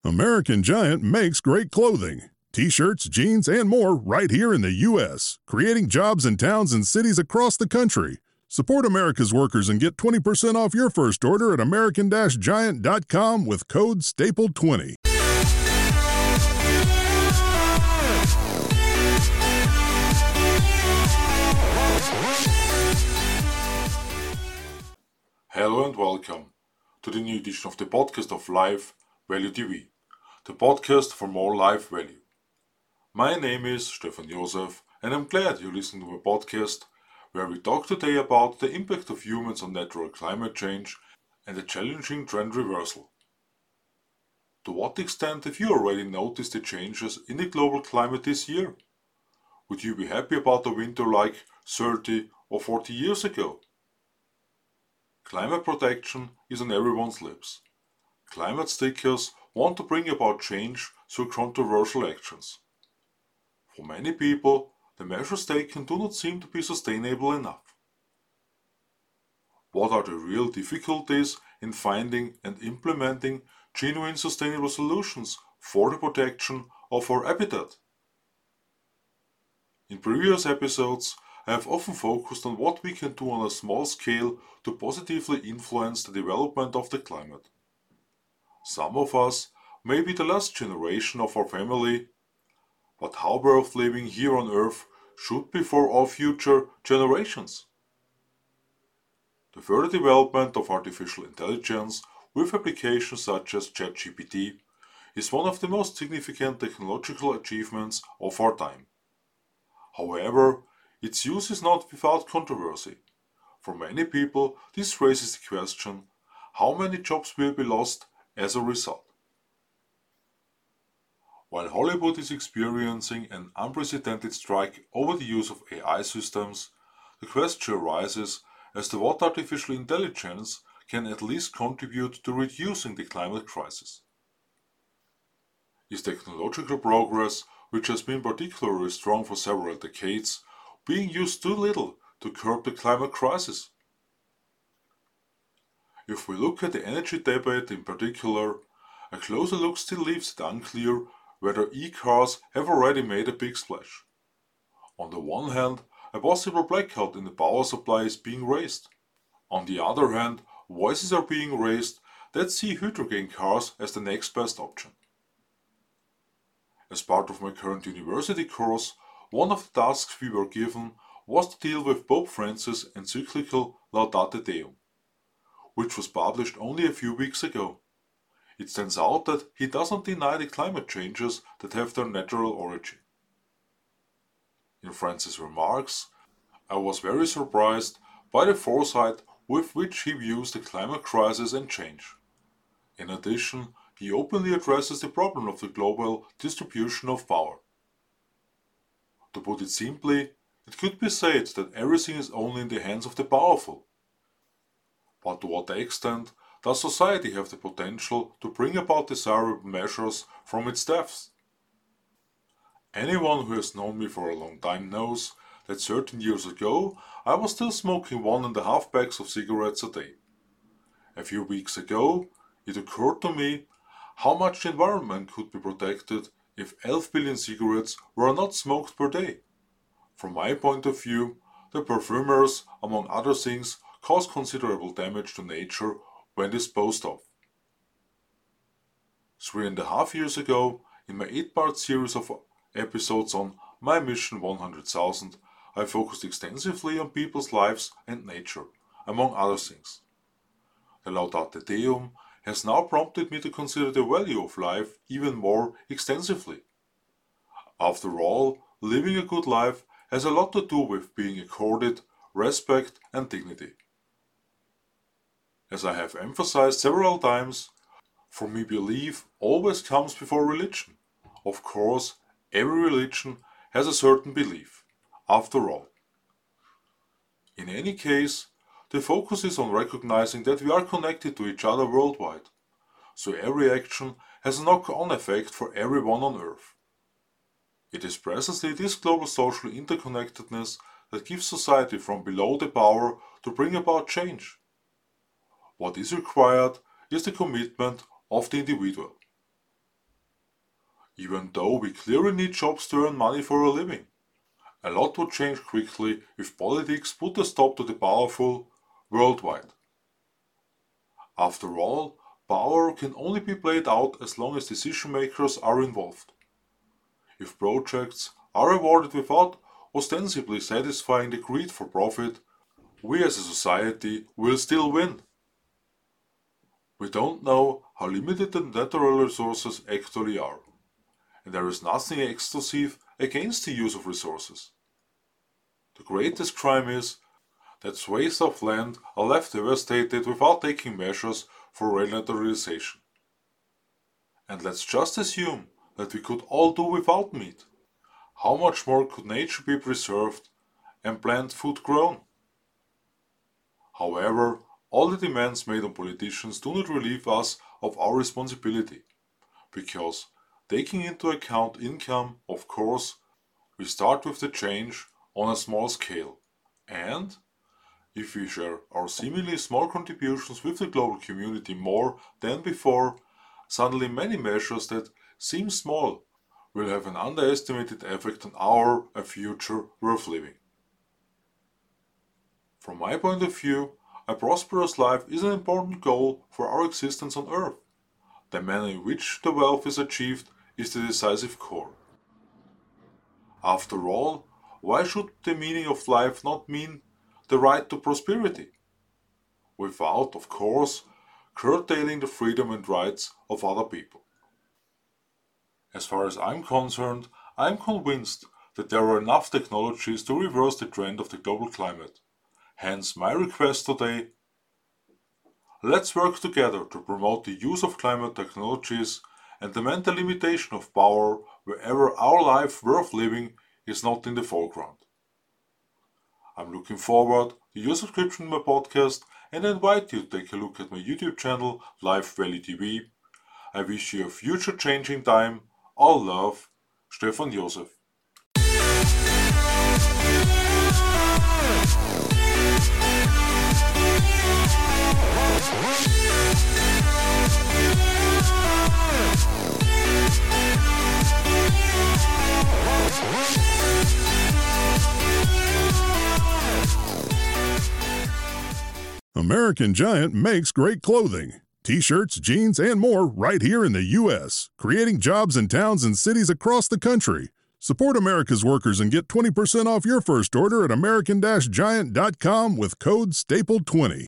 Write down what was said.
American Giant makes great clothing. T-shirts, jeans, and more right here in the U.S., creating jobs in towns and cities across the country. Support America's workers and get 20% off your first order at american-giant.com with code STAPLE20. Hello and welcome to the new edition of the podcast of Life Value TV, the podcast for more life value. My name is Stefan Josef and I'm glad you listen to my podcast where we talk today about the impact of humans on natural climate change and a challenging trend reversal. To what extent have you already noticed the changes in the global climate this year? Would you be happy about a winter like 30 or 40 years ago? Climate protection is on everyone's lips. Climate stickers want to bring about change through controversial actions. For many people, the measures taken do not seem to be sustainable enough. What are the real difficulties in finding and implementing genuine sustainable solutions for the protection of our habitat? In previous episodes, I have often focused on what we can do on a small scale to positively influence the development of the climate. Some of us may be the last generation of our family, but how worth living here on Earth should be for all future generations. The further development of artificial intelligence with applications such as ChatGPT is one of the most significant technological achievements of our time. However, its use is not without controversy. For many people, this raises the question, how many jobs will be lost as a result? While Hollywood is experiencing an unprecedented strike over the use of AI systems, the question arises as to what artificial intelligence can at least contribute to reducing the climate crisis. Is technological progress, which has been particularly strong for several decades, being used too little to curb the climate crisis? If we look at the energy debate in particular, a closer look still leaves it unclear whether e-cars have already made a big splash. On the one hand, a possible blackout in the power supply is being raised. On the other hand, voices are being raised that see hydrogen cars as the next best option. As part of my current university course, one of the tasks we were given was to deal with Pope Francis' encyclical Laudate Deum, which was published only a few weeks ago. It stands out that he doesn't deny the climate changes that have their natural origin. In Francis' remarks, I was very surprised by the foresight with which he views the climate crisis and change. In addition, he openly addresses the problem of the global distribution of power. To put it simply, it could be said that everything is only in the hands of the powerful. But to what extent does society have the potential to bring about desirable measures from its depths? Anyone who has known me for a long time knows that 13 years ago I was still smoking 1.5 packs of cigarettes a day. A few weeks ago, it occurred to me how much the environment could be protected if 11 billion cigarettes were not smoked per day. From my point of view, the perfumers, among other things, cause considerable damage to nature when disposed of. 3.5 years ago, in my 8-part series of episodes on My Mission 100,000, I focused extensively on people's lives and nature, among other things. The Laudate Deum has now prompted me to consider the value of life even more extensively. After all, living a good life has a lot to do with being accorded respect and dignity. As I have emphasized several times, for me belief always comes before religion. Of course, every religion has a certain belief, after all. In any case, the focus is on recognizing that we are connected to each other worldwide, so every action has a knock-on effect for everyone on Earth. It is precisely this global social interconnectedness that gives society from below the power to bring about change. What is required is the commitment of the individual. even though we clearly need jobs to earn money for a living. A lot would change quickly if politics put a stop to the powerful worldwide. After all, power can only be played out as long as decision makers are involved. If projects are awarded without ostensibly satisfying the greed for profit, we as a society will still win. We don't know how limited the natural resources actually are, and there is nothing exclusive against the use of resources. The greatest crime is that swathes of land are left devastated without taking measures for renaturalization. And let's just assume that we could all do without meat. How much more could nature be preserved and plant food grown? However, all the demands made on politicians do not relieve us of our responsibility, because, taking into account income, of course, we start with the change on a small scale, and if we share our seemingly small contributions with the global community more than before, suddenly many measures that seem small will have an underestimated effect on our future worth living. From my point of view, a prosperous life is an important goal for our existence on Earth. The manner in which the wealth is achieved is the decisive core. After all, why should the meaning of life not mean the right to prosperity? Without, of course, curtailing the freedom and rights of other people. As far as I'm concerned, I'm convinced that there are enough technologies to reverse the trend of the global climate. Hence my request today: let's work together to promote the use of climate technologies and the mental limitation of power wherever our life worth living is not in the foreground. I'm looking forward to your subscription to my podcast and invite you to take a look at my YouTube channel, Life Valley TV. I wish you a future changing time. All love, Stefan Josef. American Giant makes great clothing. T-shirts, jeans, and more right here in the U.S., creating jobs in towns and cities across the country. Support America's workers and get 20% off your first order at American-Giant.com with code STAPLE20.